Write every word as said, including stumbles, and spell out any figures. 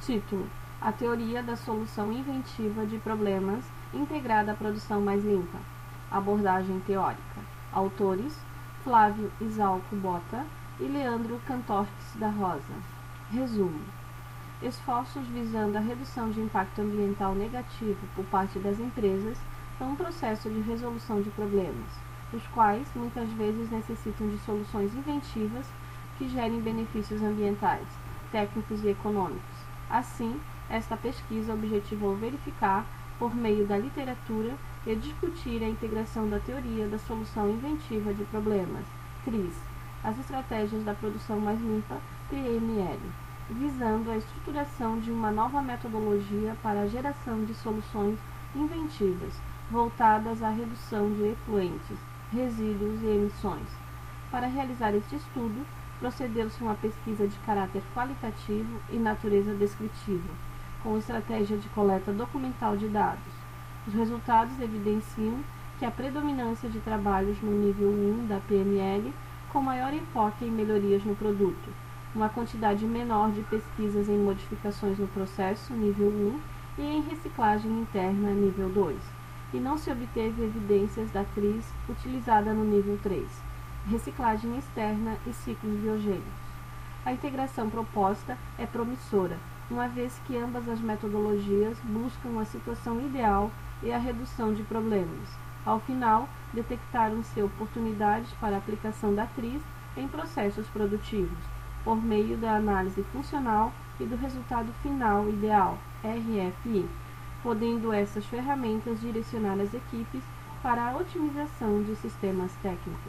Título: A teoria da solução inventiva de problemas integrada à produção mais limpa. Abordagem teórica. Autores: Flávio Isalco Bota e Leandro Cantorques da Rosa. Resumo: esforços visando a redução de impacto ambiental negativo por parte das empresas são um processo de resolução de problemas, os quais muitas vezes necessitam de soluções inventivas que gerem benefícios ambientais, técnicos e econômicos. Assim, esta pesquisa objetivou verificar, por meio da literatura, e discutir a integração da teoria da solução inventiva de problemas, T R I S, as estratégias da produção mais limpa, P M L, visando a estruturação de uma nova metodologia para a geração de soluções inventivas, voltadas à redução de efluentes, resíduos e emissões. Para realizar este estudo, procedeu-se uma pesquisa de caráter qualitativo e natureza descritiva, com estratégia de coleta documental de dados. Os resultados evidenciam que a predominância de trabalhos no nível um da P M L, com maior enfoque em melhorias no produto, uma quantidade menor de pesquisas em modificações no processo, nível um, e em reciclagem interna, nível dois, e não se obteve evidências da T R I S utilizada no nível três, reciclagem externa e ciclos biogênicos. A integração proposta é promissora, uma vez que ambas as metodologias buscam a situação ideal e a redução de problemas. Ao final, detectaram-se oportunidades para a aplicação da T R I S em processos produtivos, por meio da análise funcional e do resultado final ideal, R F I, podendo essas ferramentas direcionar as equipes para a otimização de sistemas técnicos.